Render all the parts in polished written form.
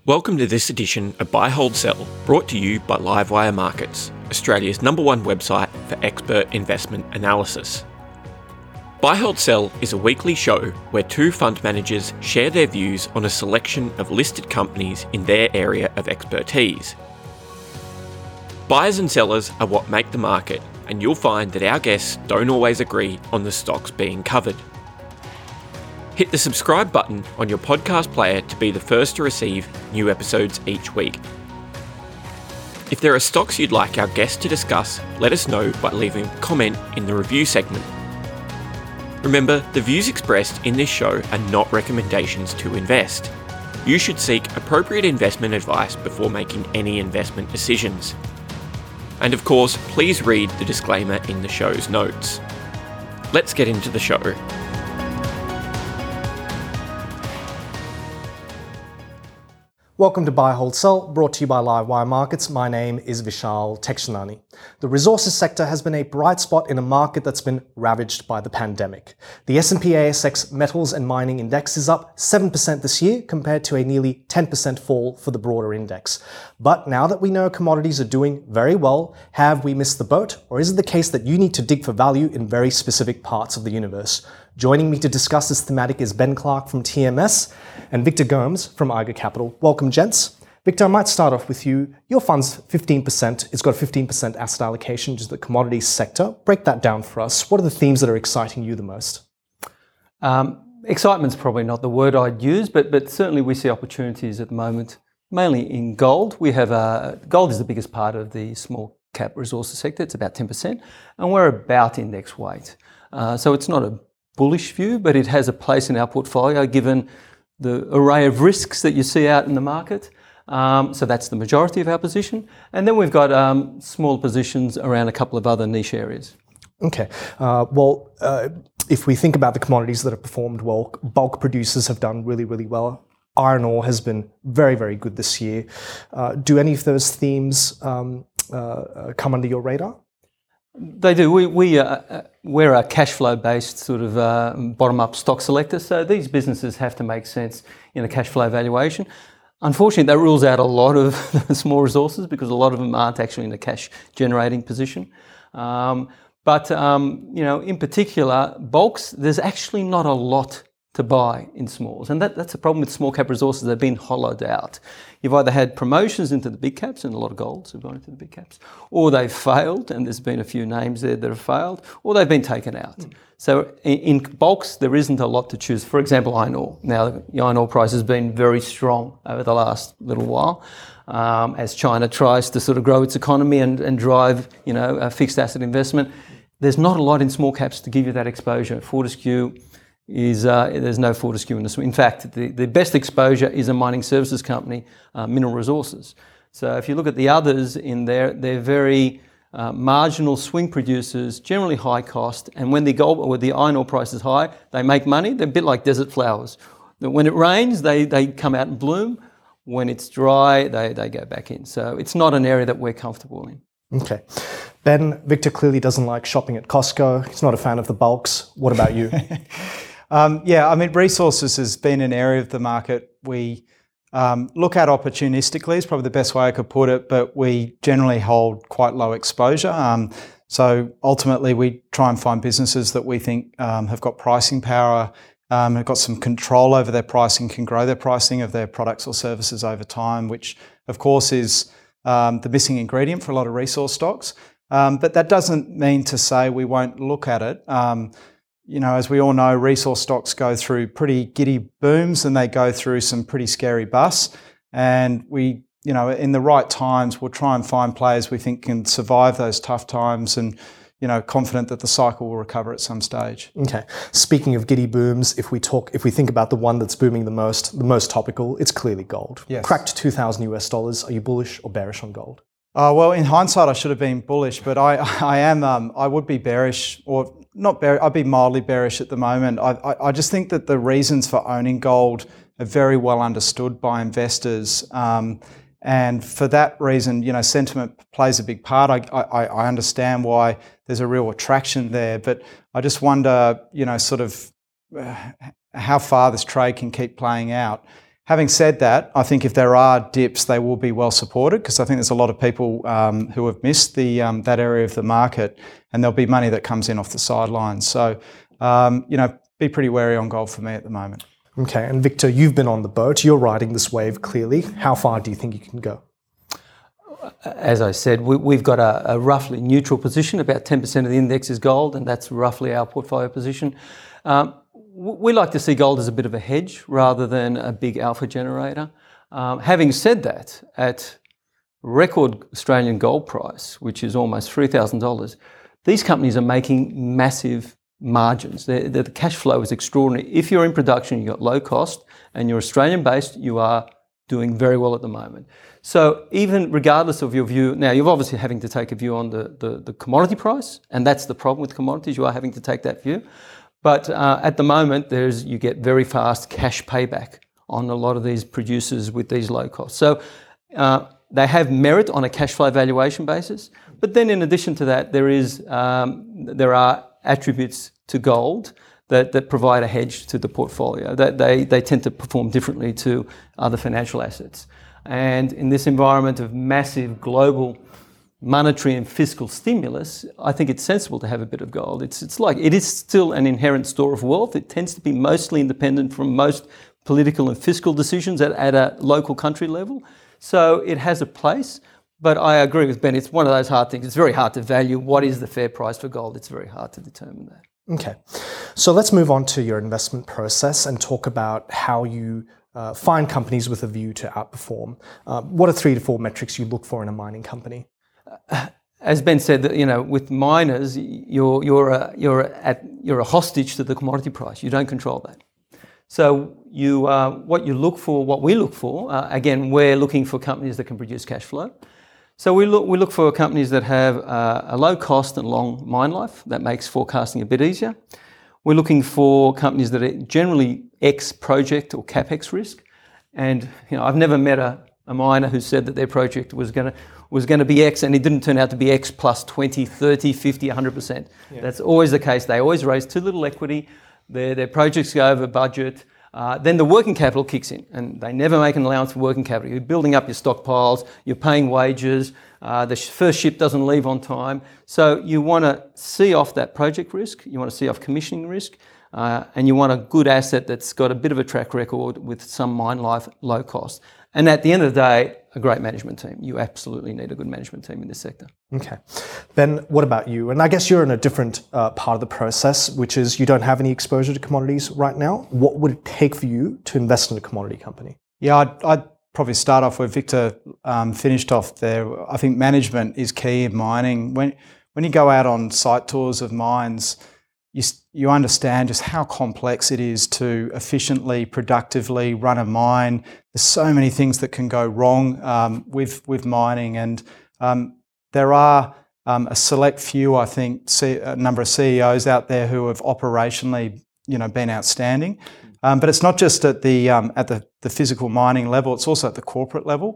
Welcome to this edition of Buy, Hold, Sell, brought to you by Livewire Markets, Australia's #1 website for expert investment analysis. Buy, Hold, Sell is a weekly show where two fund managers share their views on a selection of listed companies in their area of expertise. Buyers and sellers are what make the market, and you'll find that our guests don't always agree on the stocks being covered. Hit the subscribe button on your podcast player to be the first to receive new episodes each week. If there are stocks you'd like our guests to discuss, let us know by leaving a comment in the review segment. Remember, the views expressed in this show are not recommendations to invest. You should seek appropriate investment advice before making any investment decisions. And of course, please read the disclaimer in the show's notes. Let's get into the show. Welcome to Buy, Hold, Sell, brought to you by Livewire Markets. My name is Vishal Tekshanani. The resources sector has been a bright spot in a market that's been ravaged by the pandemic. The S&P ASX Metals and Mining Index is up 7% this year compared to a nearly 10% fall for the broader index. But now that we know commodities are doing very well, have we missed the boat? Or is it the case that you need to dig for value in very specific parts of the universe? Joining me to discuss this thematic is Ben Clark from TMS and Victor Gomes from Eiger Capital. Welcome, gents. Victor, I might start off with you. Your fund's 15%. It's got a 15% asset allocation to the commodities sector. Break that down for us. What are the themes that are exciting you the most? Excitement's probably not the word I'd use, but certainly we see opportunities at the moment, mainly in gold. We have gold is the biggest part of the small cap resources sector. It's about 10%, and we're about index weight. So it's not a bullish view, but it has a place in our portfolio given the array of risks that you see out in the market. So that's the majority of our position. And then we've got small positions around a couple of other niche areas. Okay. If we think about the commodities that have performed well, bulk producers have done really, really well. Iron ore has been very, very good this year. Do any of those themes come under your radar? They do. We're a cash flow based sort of bottom up stock selector. So these businesses have to make sense in a cash flow valuation. Unfortunately, that rules out a lot of small resources because a lot of them aren't actually in a cash generating position. In particular, bulks, there's actually not a lot to buy in smalls. And that's a problem with small cap resources. They've been hollowed out. You've either had promotions into the big caps, and a lot of golds have gone into the big caps, or they've failed, and there's been a few names there that have failed, or they've been taken out. So in bulks, there isn't a lot to choose. For example, iron ore. Now, the iron ore price has been very strong over the last little while as China tries to sort of grow its economy and drive, a fixed asset investment. There's not a lot in small caps to give you that exposure. Fortescue there's no Fortescue in this. In fact, the best exposure is a mining services company, Mineral Resources. So if you look at the others in there, they're very marginal swing producers, generally high cost. And when the iron ore price is high, they make money. They're a bit like desert flowers. When it rains, they come out and bloom. When it's dry, they go back in. So it's not an area that we're comfortable in. Okay. Ben, Victor clearly doesn't like shopping at Costco. He's not a fan of the bulks. What about you? Resources has been an area of the market we look at opportunistically is probably the best way I could put it, but we generally hold quite low exposure. So ultimately we try and find businesses that we think have got pricing power, have got some control over their pricing, can grow their pricing of their products or services over time, which of course is the missing ingredient for a lot of resource stocks. But that doesn't mean to say we won't look at it. As we all know, resource stocks go through pretty giddy booms and they go through some pretty scary busts. And we, in the right times, we'll try and find players we think can survive those tough times and, confident that the cycle will recover at some stage. Okay. Speaking of giddy booms, if we think about the one that's booming the most topical, it's clearly gold. Yes. Cracked $2,000. Are you bullish or bearish on gold? In hindsight, I should have been bullish, but I would be bearish or not bearish. I'd be mildly bearish at the moment. I just think that the reasons for owning gold are very well understood by investors. And for that reason, sentiment plays a big part. I understand why there's a real attraction there, but I just wonder, how far this trade can keep playing out. Having said that, I think if there are dips, they will be well supported, because I think there's a lot of people who have missed that area of the market, and there'll be money that comes in off the sidelines. So, be pretty wary on gold for me at the moment. Okay, and Victor, you've been on the boat. You're riding this wave clearly. How far do you think you can go? As I said, we've got a roughly neutral position. About 10% of the index is gold, and that's roughly our portfolio position. We like to see gold as a bit of a hedge rather than a big alpha generator. Having said that, at record Australian gold price, which is almost $3,000, these companies are making massive margins. The cash flow is extraordinary. If you're in production, you've got low cost, and you're Australian-based, you are doing very well at the moment. So even regardless of your view, now you're obviously having to take a view on the commodity price, and that's the problem with commodities, you are having to take that view. But at the moment, you get very fast cash payback on a lot of these producers with these low costs. So they have merit on a cash flow valuation basis. But then in addition to that, there are attributes to gold that provide a hedge to the portfolio. They tend to perform differently to other financial assets. And in this environment of massive global monetary and fiscal stimulus, I think it's sensible to have a bit of gold. It is still an inherent store of wealth. It tends to be mostly independent from most political and fiscal decisions at a local country level. So it has a place, but I agree with Ben, it's one of those hard things. It's very hard to value what is the fair price for gold. It's very hard to determine that. Okay, so let's move on to your investment process and talk about how you find companies with a view to outperform. What are 3 to 4 metrics you look for in a mining company? As Ben said, with miners, you're a hostage to the commodity price. You don't control that. So what we look for, again, we're looking for companies that can produce cash flow. So we look for companies that have a low cost and long mine life. That makes forecasting a bit easier. We're looking for companies that are generally X project or CapEx risk. And I've never met a miner who said that their project was going to be X and it didn't turn out to be X plus 20, 30, 50, 100%. Yeah. That's always the case. They always raise too little equity. Their projects go over budget. Then the working capital kicks in, and they never make an allowance for working capital. You're building up your stockpiles, you're paying wages, the first ship doesn't leave on time. So you want to see off that project risk, you want to see off commissioning risk, and you want a good asset that's got a bit of a track record with some mine life, low cost. And at the end of the day, a great management team. You absolutely need a good management team in this sector. Okay. Ben, what about you? And I guess you're in a different part of the process, which is you don't have any exposure to commodities right now. What would it take for you to invest in a commodity company? Yeah, I'd probably start off where Victor finished off there. I think management is key in mining. When you go out on site tours of mines, you understand just how complex it is to efficiently, productively run a mine. There's so many things that can go wrong with mining, and there are a select few, I think, a number of CEOs out there who have operationally, been outstanding. But it's not just at the physical mining level; it's also at the corporate level.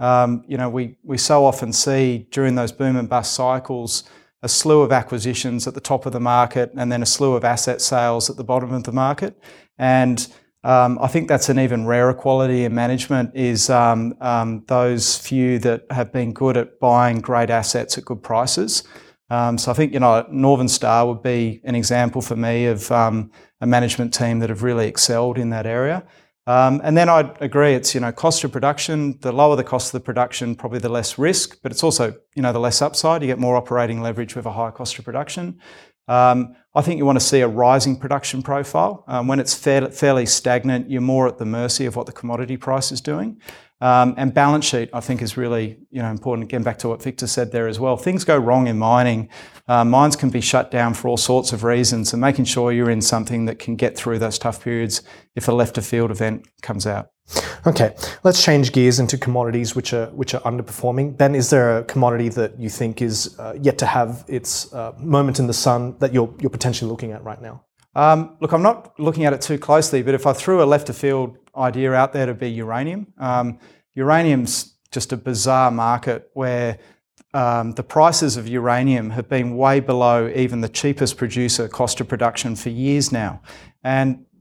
We so often see during those boom and bust cycles a slew of acquisitions at the top of the market and then a slew of asset sales at the bottom of the market. And I think that's an even rarer quality in management is those few that have been good at buying great assets at good prices. So I think, Northern Star would be an example for me of a management team that have really excelled in that area. And then I'd agree, it's, cost of production. The lower the cost of the production, probably the less risk, but it's also, the less upside. You get more operating leverage with a higher cost of production. I think you want to see a rising production profile. When it's fairly stagnant, you're more at the mercy of what the commodity price is doing. And balance sheet, I think, is really important. Again, back to what Victor said there as well. Things go wrong in mining. Mines can be shut down for all sorts of reasons, and making sure you're in something that can get through those tough periods if a left of field event comes out. Okay, let's change gears into commodities which are underperforming. Ben, is there a commodity that you think is yet to have its moment in the sun that you're potentially looking at right now? Look, I'm not looking at it too closely, but if I threw a left of field idea out there, to be uranium. Uranium's just a bizarre market where the prices of uranium have been way below even the cheapest producer cost of production for years now. And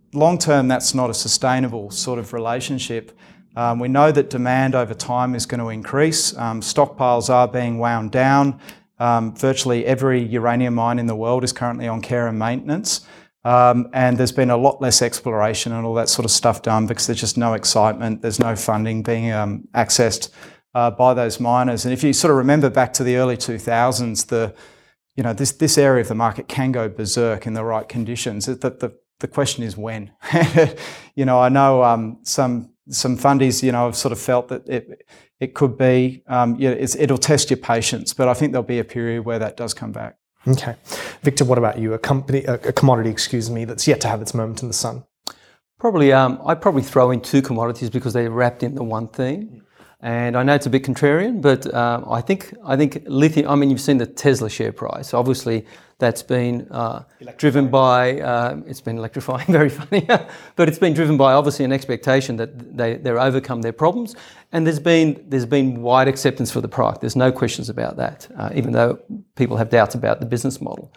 long term, that's not a sustainable sort of relationship. We know that demand over time is going to increase. Stockpiles are being wound down. Virtually every uranium mine in the world is currently on care and maintenance. And there's been a lot less exploration and all that sort of stuff done because there's just no excitement. There's no funding being accessed by those miners. And if you sort of remember back to the early 2000s, this area of the market can go berserk in the right conditions. The question is when. I know some fundies, have sort of felt that it could be, it'll test your patience, but I think there'll be a period where that does come back. Okay. Victor, what about you? A commodity, that's yet to have its moment in the sun? Probably, I'd probably throw in two commodities because they're wrapped into one theme. And I know it's a bit contrarian, but I think lithium, you've seen the Tesla share price. Obviously, that's been driven by, it's been electrifying, very funny, but it's been driven by obviously an expectation that they're overcome their problems. And there's been wide acceptance for the product. There's no questions about that, even though people have doubts about the business model.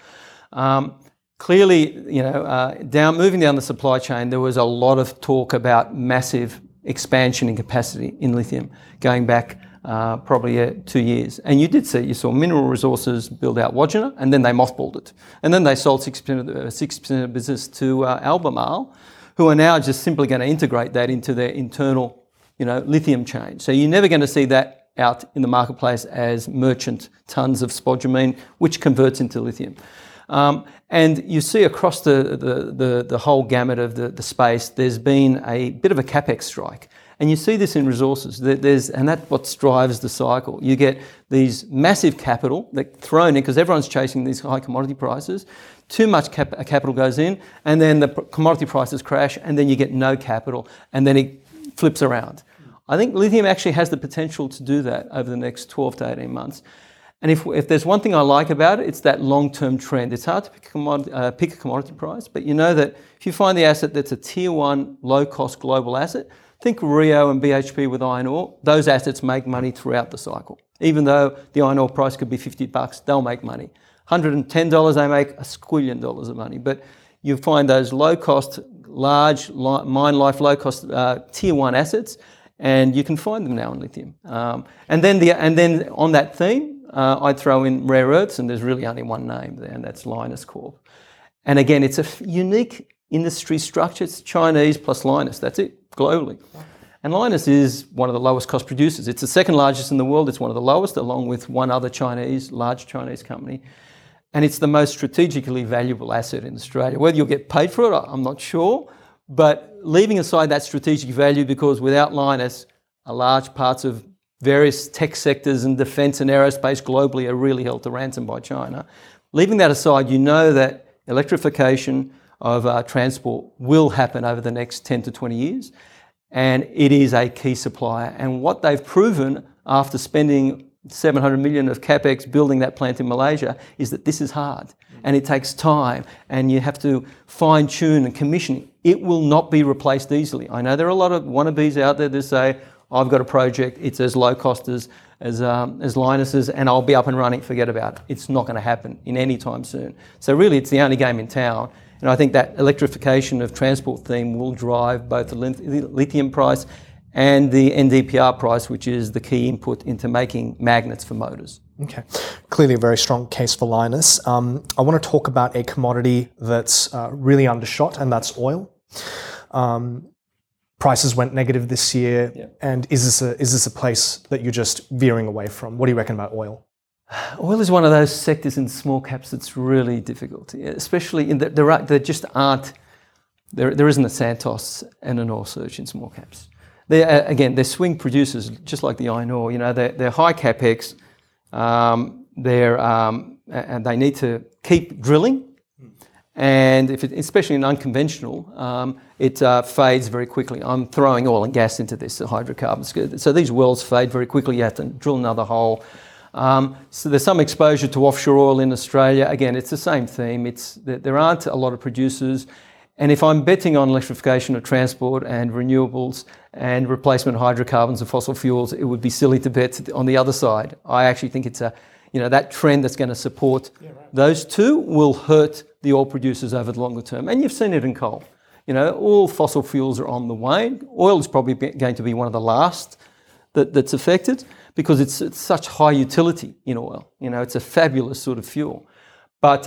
Clearly, moving down the supply chain, there was a lot of talk about massive expansion in capacity in lithium going back probably 2 years. And you saw Mineral Resources build out Wodgina, and then they mothballed it. And then they sold 6% of the business to Albemarle, who are now just simply going to integrate that into their internal lithium chain. So you're never going to see that out in the marketplace as merchant tons of spodumene, which converts into lithium. And you see across the whole gamut of the space, there's been a bit of a capex strike. And you see this in resources, and that's what drives the cycle. You get these massive capital that thrown in because everyone's chasing these high commodity prices. Too much capital goes in, and then the commodity prices crash, and then you get no capital, and then it flips around. I think lithium actually has the potential to do that over the next 12 to 18 months. And if there's one thing I like about it, it's that long-term trend. It's hard to pick a commodity price, but you know that if you find the asset that's a tier one, low-cost global asset, think Rio and BHP with iron ore, those assets make money throughout the cycle. Even though the iron ore price could be $50, they'll make money. $110, they make $1 squillion of money. But you find those low-cost, large mine life, low-cost tier one assets, and you can find them now in lithium. And then on that theme, I'd throw in rare earths, and there's really only one name there, and that's Lynas Corp. And again, it's a unique industry structure. It's Chinese plus Lynas. That's it, globally. And Lynas is one of the lowest cost producers. It's the second largest in the world. It's one of the lowest, along with one other large Chinese company. And it's the most strategically valuable asset in Australia. Whether you'll get paid for it, I'm not sure. But leaving aside that strategic value, because without Lynas, a large parts of various tech sectors and defence and aerospace globally are really held to ransom by China. Leaving that aside, you know that electrification of transport will happen over the next 10 to 20 years, and it is a key supplier. And what they've proven after spending $700 million of capex building that plant in Malaysia is that this is hard and it takes time and you have to fine tune and commission. It will not be replaced easily. I know there are a lot of wannabes out there that say, I've got a project, it's as low cost as Lynas's, and I'll be up and running, forget about it. It's not going to happen in any time soon. So really, it's the only game in town. And I think that electrification of transport theme will drive both the lithium price and the NdPr price, which is the key input into making magnets for motors. Okay, clearly a very strong case for Lynas. I want to talk about a commodity that's really undershot, and that's oil. Prices went negative this year, yeah. And is this a place that you're just veering away from? What do you reckon about oil? Oil is one of those sectors in small caps that's really difficult, especially in that there just aren't. There isn't a Santos and an Ore Search in small caps. They're swing producers, just like the iron ore. They're high capex. And they need to keep drilling. And especially in unconventional, it fades very quickly. I'm throwing oil and gas into this, hydrocarbons. So these wells fade very quickly. You have to drill another hole. So there's some exposure to offshore oil in Australia. Again, it's the same theme. There aren't a lot of producers. And if I'm betting on electrification of transport and renewables and replacement of hydrocarbons and fossil fuels, it would be silly to bet on the other side. I actually think it's that trend that's going to support those two will hurt the oil producers over the longer term. And you've seen it in coal. all fossil fuels are on the wane. Oil is probably going to be one of the last that's affected because it's such high utility in oil. It's a fabulous sort of fuel. But,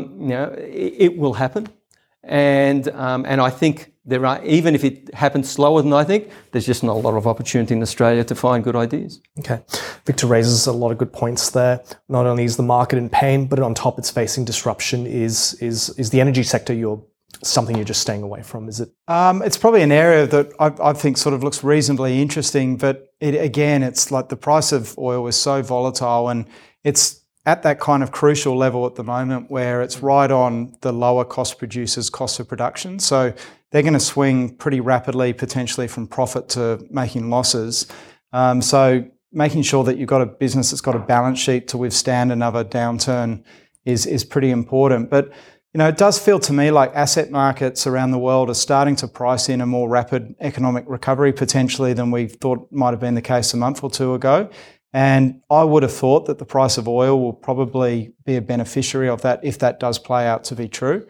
it will happen. And I think there are, even if it happens slower than I think, there's just not a lot of opportunity in Australia to find good ideas. Okay. Victor raises a lot of good points there. Not only is the market in pain, but on top it's facing disruption. Is the energy sector something you're just staying away from? Is it? It's probably an area that I think sort of looks reasonably interesting, but it's like the price of oil is so volatile, and it's at that kind of crucial level at the moment where it's right on the lower cost producers' cost of production. So they're going to swing pretty rapidly, potentially from profit to making losses. So making sure that you've got a business that's got a balance sheet to withstand another downturn is pretty important. But it does feel to me like asset markets around the world are starting to price in a more rapid economic recovery potentially than we thought might have been the case a month or two ago. And I would have thought that the price of oil will probably be a beneficiary of that if that does play out to be true.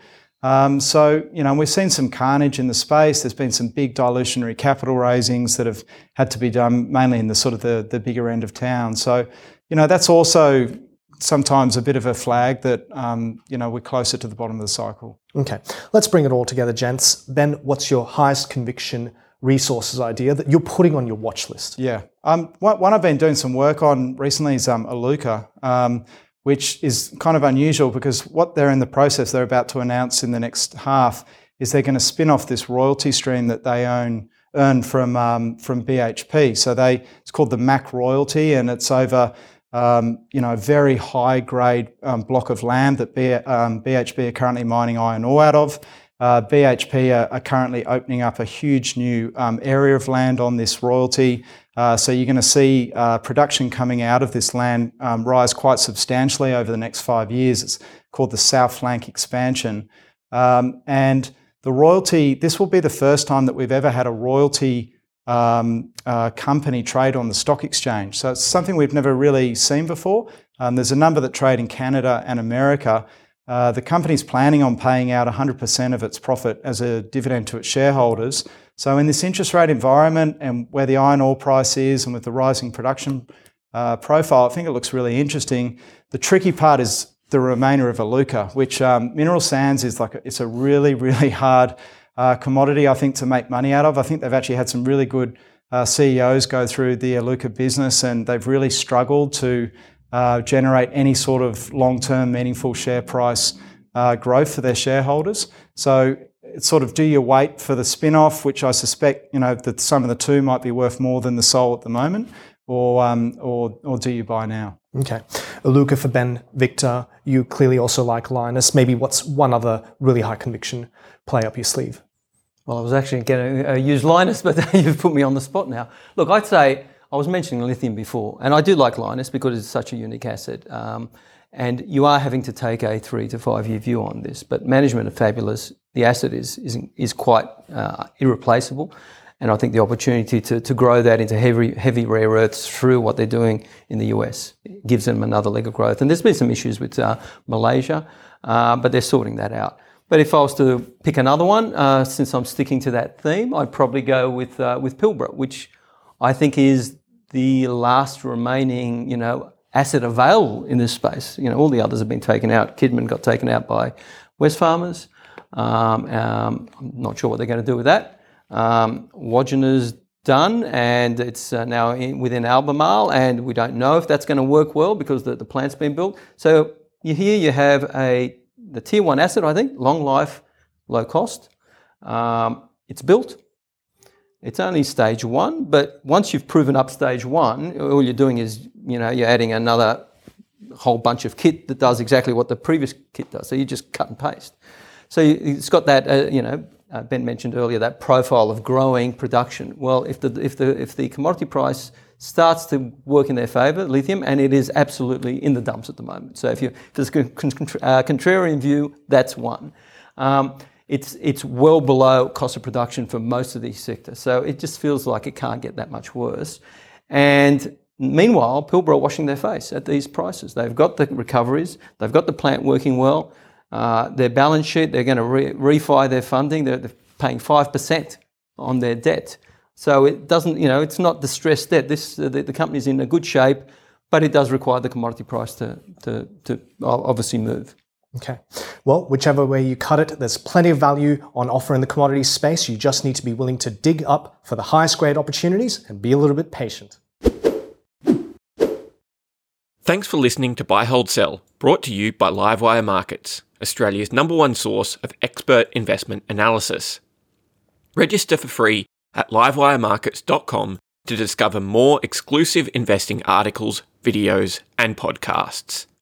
We've seen some carnage in the space. There's been some big dilutionary capital raisings that have had to be done mainly in the sort of the bigger end of town. So, that's also sometimes a bit of a flag that, we're closer to the bottom of the cycle. Okay, let's bring it all together, gents. Ben, what's your highest conviction resources idea that you're putting on your watch list? Yeah. One I've been doing some work on recently is Iluka, which is kind of unusual because what they're in the process, they're about to announce in the next half, is they're going to spin off this royalty stream that they earn from BHP. So it's called the MAC royalty, and it's over a very high grade block of land that BHP are currently mining iron ore out of. BHP are currently opening up a huge new area of land on this royalty. So you're going to see production coming out of this land rise quite substantially over the next 5 years. It's called the South Flank Expansion. And the royalty, this will be the first time that we've ever had a royalty company trade on the stock exchange. So it's something we've never really seen before. There's a number that trade in Canada and America. The company's planning on paying out 100% of its profit as a dividend to its shareholders. So in this interest rate environment and where the iron ore price is and with the rising production profile, I think it looks really interesting. The tricky part is the remainder of Iluka, which mineral sands is it's a really, really hard commodity, I think, to make money out of. I think they've actually had some really good CEOs go through the Iluka business, and they've really struggled to generate any sort of long-term meaningful share price growth for their shareholders. So it's sort of, do you wait for the spin-off, which I suspect, that some of the two might be worth more than the Soul at the moment, or do you buy now? Okay. Iluka for Ben. Victor, you clearly also like Lynas. Maybe what's one other really high conviction play up your sleeve? Well, I was actually going to use Lynas, but you've put me on the spot now. Look, I'd say, I was mentioning lithium before, and I do like Lynas because it's such a unique asset. And you are having to take a 3 to 5 year view on this, but management are fabulous. The asset is quite irreplaceable. And I think the opportunity to grow that into heavy rare earths through what they're doing in the US gives them another leg of growth. And there's been some issues with Malaysia, but they're sorting that out. But if I was to pick another one, since I'm sticking to that theme, I'd probably go with Pilbara, which I think is the last remaining, asset available in this space. All the others have been taken out. Kidman got taken out by Wesfarmers. I'm not sure what they're going to do with that. Wodgena's done, and it's now within Albemarle, and we don't know if that's going to work well because the plant's been built. So here you have the tier 1 asset, I think, long life, low cost. It's built. It's only stage 1, but once you've proven up stage 1, all you're doing is, you're adding another whole bunch of kit that does exactly what the previous kit does. So you just cut and paste. So it's got that, Ben mentioned earlier, that profile of growing production. Well, if the commodity price starts to work in their favour, lithium, and it is absolutely in the dumps at the moment. So if there's a contrarian view, that's one. It's well below cost of production for most of these sectors. So it just feels like it can't get that much worse. And meanwhile, Pilbara are washing their face at these prices. They've got the recoveries. They've got the plant working well. Their balance sheet, they're going to refi their funding. They've paying 5% on their debt. So it doesn't, it's not distressed debt. The company's in a good shape, but it does require the commodity price to obviously move. Okay. Well, whichever way you cut it, there's plenty of value on offer in the commodities space. You just need to be willing to dig up for the highest grade opportunities and be a little bit patient. Thanks for listening to Buy, Hold, Sell, brought to you by Livewire Markets, Australia's #1 source of expert investment analysis. Register for free at livewiremarkets.com to discover more exclusive investing articles, videos, and podcasts.